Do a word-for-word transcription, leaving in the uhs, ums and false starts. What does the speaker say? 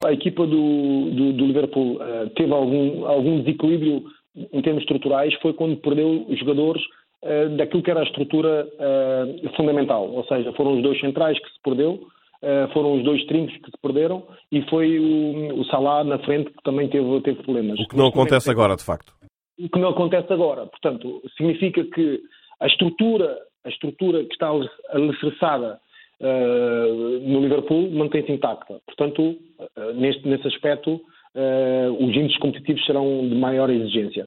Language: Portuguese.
A equipa do, do, do Liverpool uh, teve algum, algum desequilíbrio em termos estruturais, foi quando perdeu os jogadores uh, daquilo que era a estrutura uh, fundamental, ou seja, foram os dois centrais que se perdeu, uh, foram os dois trincos que se perderam e foi o, o Salah na frente que também teve, teve problemas. O que não acontece agora, de facto. O que não acontece agora. Portanto, significa que a estrutura, a estrutura que está alicerçada uh, no Liverpool mantém-se intacta. Portanto, uh, neste, nesse aspecto, uh, os índices competitivos serão de maior exigência.